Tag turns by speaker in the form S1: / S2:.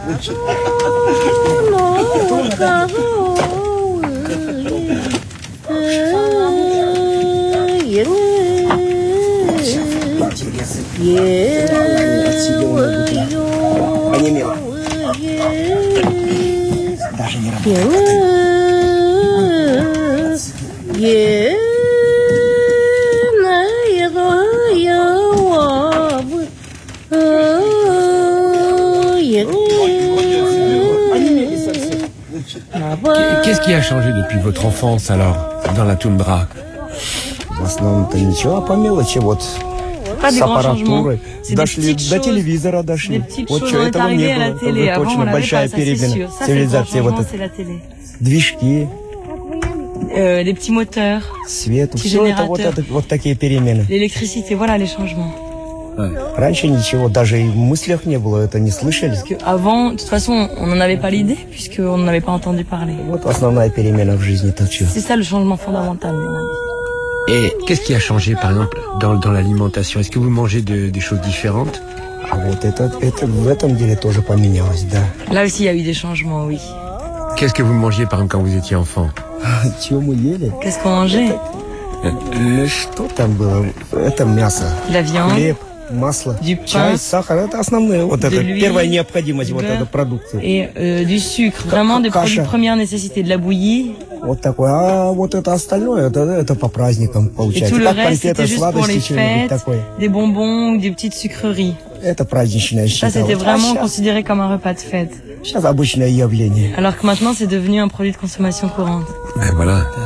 S1: Даже не работает.
S2: Qu'est-ce qui a changé depuis votre enfance alors, dans la toundra?
S1: В основном-то ничего, по мелочи, вот
S3: Pas
S1: с
S3: des grands changements.
S1: аппаратурой.
S3: C'est des
S1: Дошли
S3: petites
S1: до
S3: choses,
S1: телевизора,
S3: des
S1: дошли.
S3: petites
S1: Вот
S3: choses,
S1: что,
S3: on est
S1: этого
S3: arrivé
S1: не
S3: à la
S1: было.
S3: télé.
S1: Это
S3: Avant, on
S1: точно
S3: l'avait
S1: большая
S3: pas, ça, c'est sûr.
S1: перемена.
S3: Ça, c'est le grand
S1: Цивилизация, вот
S3: changement,
S1: это.
S3: c'est la télé.
S1: Движки,
S3: Les petits moteurs,
S1: свет,
S3: Petit
S1: все это
S3: générateur.
S1: вот такие перемены.
S3: l'électricité, voilà les changements.
S1: Раньше ничего, даже и в мыслях не было, это не слышали.
S3: Avant, de toute façon, on n'en avait pas l'idée, puisqu'on n'en avait pas entendu parler.
S1: Вот основная перемена в жизни, так что.
S3: C'est ça le changement fondamental.
S2: Et qu'est-ce qui a changé, par exemple, dans l'alimentation? Est-ce que vous mangez des choses différentes?
S1: А вот это в этом деле тоже поменялось, да.
S3: Là aussi, il y a eu des changements, oui.
S2: Qu'est-ce que vous mangiez, par exemple, quand vous étiez enfant?
S1: Чего мы ели?
S3: Qu'est-ce qu'on mangeait?
S1: Ну что там было? Это мясо,
S3: De la viande,
S1: хлеб, масло,
S3: Du pain,
S1: чай, сахар. Это основные, вот
S3: de
S1: это
S3: l'huile,
S1: первая необходимость, вот
S3: beurre
S1: эта продукция.
S3: et du sucre. Vraiment des produits de première nécessité. De la bouillie.
S1: Вот такое. А вот это остальное, это по праздникам
S3: Et
S1: получается.
S3: tout le
S1: Как
S3: reste,
S1: конфеты,
S3: c'était juste pour
S1: сладости,
S3: les
S1: что-нибудь
S3: fêtes,
S1: такое.
S3: des bonbons ou des petites sucreries.
S1: Это праздничное
S3: Ça,
S1: считалось.
S3: c'était vraiment
S1: А
S3: considéré comme un repas de fête.
S1: сейчас обычное явление.
S3: Alors que maintenant, c'est devenu un produit de consommation courante.
S2: Ben voilà.